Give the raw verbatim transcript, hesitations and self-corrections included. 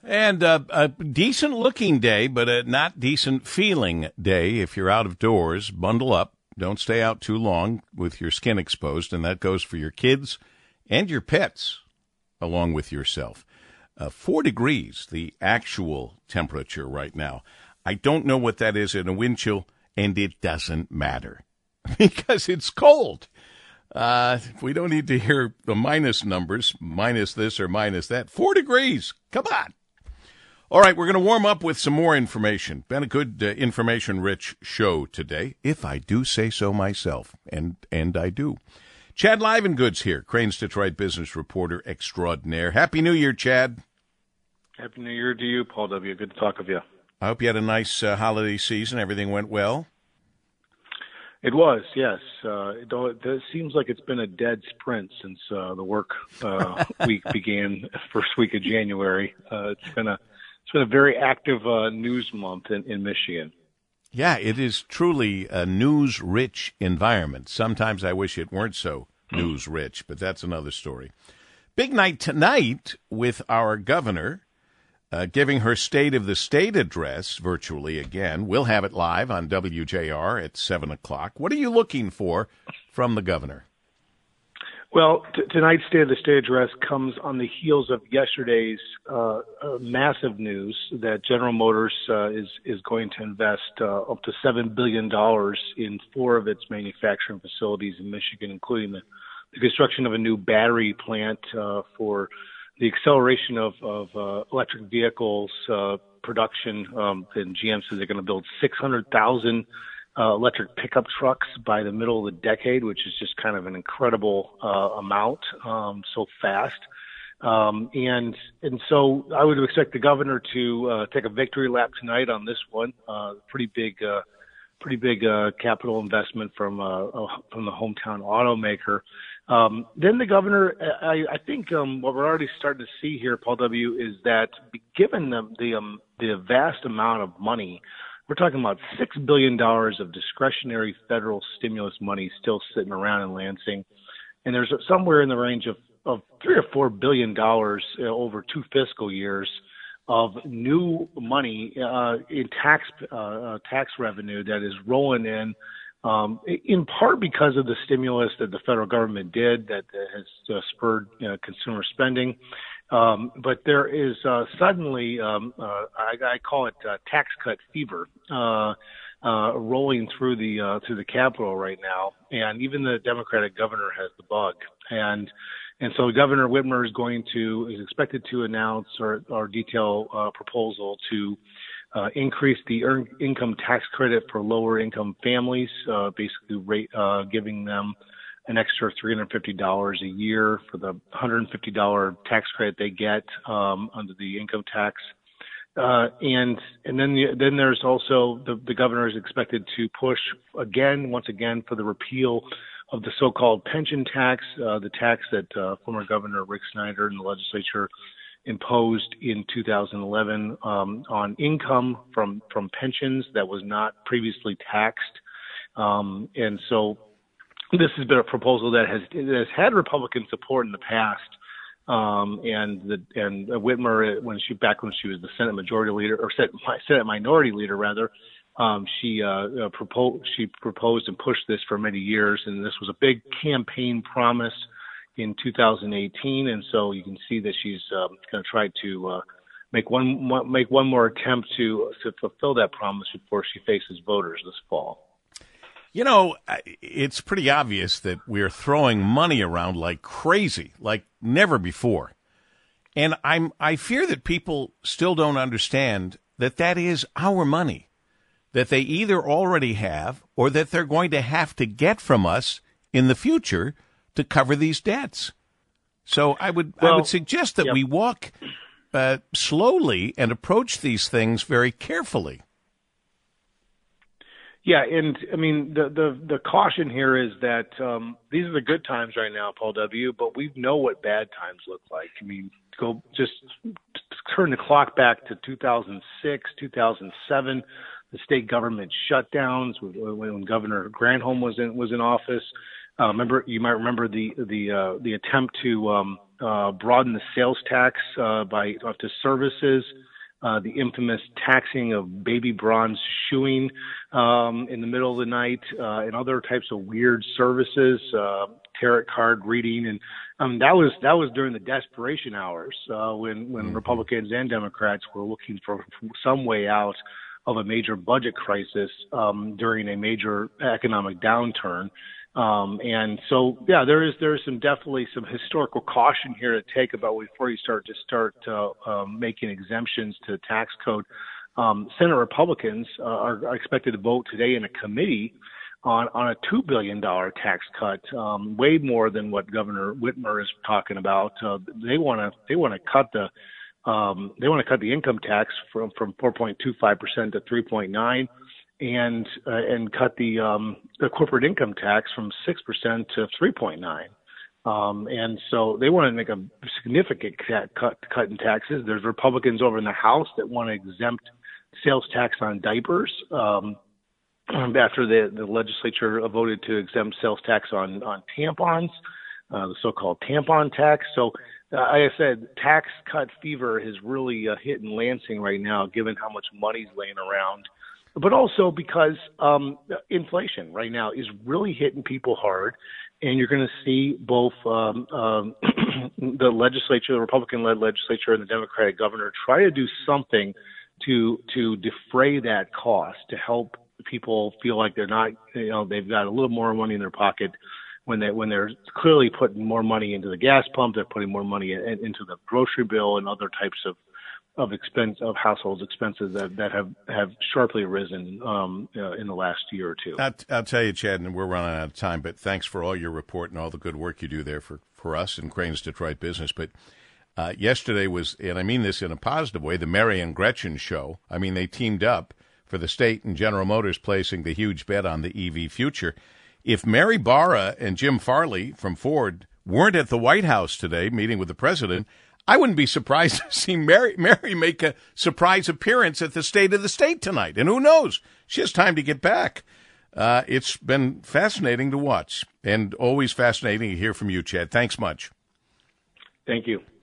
And uh, a decent-looking day, but a not decent-feeling day. If you're out of doors, bundle up. Don't stay out too long with your skin exposed, and that goes for your kids and your pets, along with yourself. Uh, four degrees, the actual temperature right now. I don't know what that is in a wind chill, and it doesn't matter because it's cold. Uh, we don't need to hear the minus numbers, minus this or minus that. Four degrees. Come on. All right, we're going to warm up with some more information. Been a good uh, information-rich show today, if I do say so myself, and and I do. Chad Livengood's here, Crain's Detroit business reporter extraordinaire. Happy New Year, Chad. Happy New Year to you, Paul W. Good to talk with you. I hope you had a nice uh, holiday season. Everything went well. It was, yes. Uh, it, it seems like it's been a dead sprint since uh, the work uh, week began, first week of January. Uh, it's been a It's been a very active uh, news month in, in Michigan. Yeah, it is truly a news-rich environment. Sometimes I wish it weren't so news-rich, but that's another story. Big night tonight with our governor uh, giving her State of the State address virtually again. We'll have it live on W J R at seven o'clock. What are you looking for from the governor? Well, t- tonight's State of the State address comes on the heels of yesterday's uh, uh, massive news that General Motors uh, is is going to invest uh, up to seven billion dollars in four of its manufacturing facilities in Michigan, including the, the construction of a new battery plant uh, for the acceleration of, of uh, electric vehicles uh, production. Um, and G M says they're going to build six hundred thousand Uh, electric pickup trucks by the middle of the decade, which is just kind of an incredible uh, amount, um, so fast. Um, and and so I would expect the governor to uh, take a victory lap tonight on this one. Uh, pretty big, uh, pretty big uh, capital investment from uh, from the hometown automaker. Um, then the governor, I, I think um, what we're already starting to see here, Paul W., is that given the the, um, the vast amount of money. We're talking about six billion dollars of discretionary federal stimulus money still sitting around in Lansing. And there's somewhere in the range of, of three or four billion dollars over two fiscal years of new money uh, in tax uh, tax revenue that is rolling in, um, in part because of the stimulus that the federal government did that has uh, spurred uh, consumer spending. Um, but there is uh, suddenly, um, uh, I, I call it uh, tax cut fever, uh, uh, rolling through the uh, through the Capitol right now, and even the Democratic governor has the bug, and and so Governor Whitmer is going to is expected to announce or, or detail a proposal to uh, increase the earned income tax credit for lower income families, uh, basically rate, uh, giving them an extra three hundred fifty dollars a year for the one hundred fifty dollars tax credit they get um, under the income tax. Uh, and and then the, then there's also the, the governor is expected to push again, once again, for the repeal of the so-called pension tax, uh, the tax that uh, former Governor Rick Snyder and the legislature imposed in two thousand eleven um, on income from, from pensions that was not previously taxed. Um, and so this has been a proposal that has, that has had Republican support in the past. Um, and the, and Whitmer, when she, back when she was the Senate Majority Leader, or Senate, Senate Minority Leader rather, um, she, uh, uh, proposed, she proposed and pushed this for many years. And this was a big campaign promise in two thousand eighteen. And so you can see that she's, um, going to try to, uh, make one, make one more attempt to, to fulfill that promise before she faces voters this fall. You know, it's pretty obvious that we're throwing money around like crazy, like never before. And I'm I fear that people still don't understand that that is our money, that they either already have or that they're going to have to get from us in the future to cover these debts. So I would well, I would suggest that yep. we walk uh, slowly and approach these things very carefully. Yeah, and I mean the the, the caution here is that um, these are the good times right now, Paul W. But we know what bad times look like. I mean, go just turn the clock back to two thousand six, two thousand seven, the state government shutdowns when, when Governor Granholm was in was in office. Uh, remember, you might remember the the uh, the attempt to um, uh, broaden the sales tax uh, by uh, to services, uh, the infamous taxing of baby bronze shoeing um, in the middle of the night, uh, and other types of weird services, uh, tarot card reading, and um, that was that was during the desperation hours uh, when when mm-hmm. Republicans and Democrats were looking for some way out of a major budget crisis um, during a major economic downturn. Um, and so, yeah, there is there is some definitely some historical caution here to take about before you start to start uh, um, making exemptions to the tax code. Um, Senate Republicans uh, are, are expected to vote today in a committee on on a two billion dollars tax cut, um, way more than what Governor Whitmer is talking about. Uh, they want to they want to cut the um, they want to cut the income tax from from four point two five percent to three point nine. And uh, and cut the um, the corporate income tax from six percent to three point nine, um, and so they want to make a significant cut, cut cut in taxes. There's Republicans over in the House that want to exempt sales tax on diapers um, after the the legislature voted to exempt sales tax on on tampons, uh, the so-called tampon tax. So. Uh, like I said, tax cut fever has really uh, hit in Lansing right now, given how much money's laying around. But also because um, inflation right now is really hitting people hard, and you're going to see both um, um, the legislature, the Republican-led legislature, and the Democratic governor try to do something to to defray that cost, to help people feel like they're not, you know, they've got a little more money in their pocket when they when they're clearly putting more money into the gas pump, they're putting more money in, into the grocery bill and other types of. of expense of households expenses that, that have, have sharply risen um, uh, in the last year or two. I'll, I'll tell you, Chad, and we're running out of time, but thanks for all your report and all the good work you do there for, for us in Crane's Detroit Business. But uh, yesterday was, and I mean this in a positive way, the Mary and Gretchen show. I mean, they teamed up for the state and General Motors placing the huge bet on the E V future. If Mary Barra and Jim Farley from Ford weren't at the White House today meeting with the president, I wouldn't be surprised to see Mary, Mary make a surprise appearance at the State of the State tonight. And who knows? She has time to get back. Uh, it's been fascinating to watch, and always fascinating to hear from you, Chad. Thanks much. Thank you.